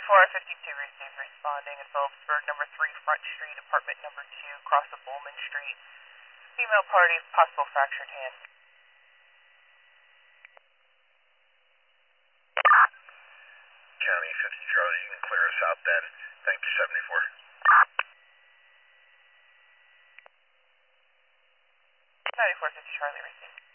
7452 received responding in Phillipsburg, number 3 Front Street, apartment number 2, across of Bowman Street. Female party, possible fractured hand. County 50 Charlie, you can clear us out then. Thank you, 74. 9450 Charlie received.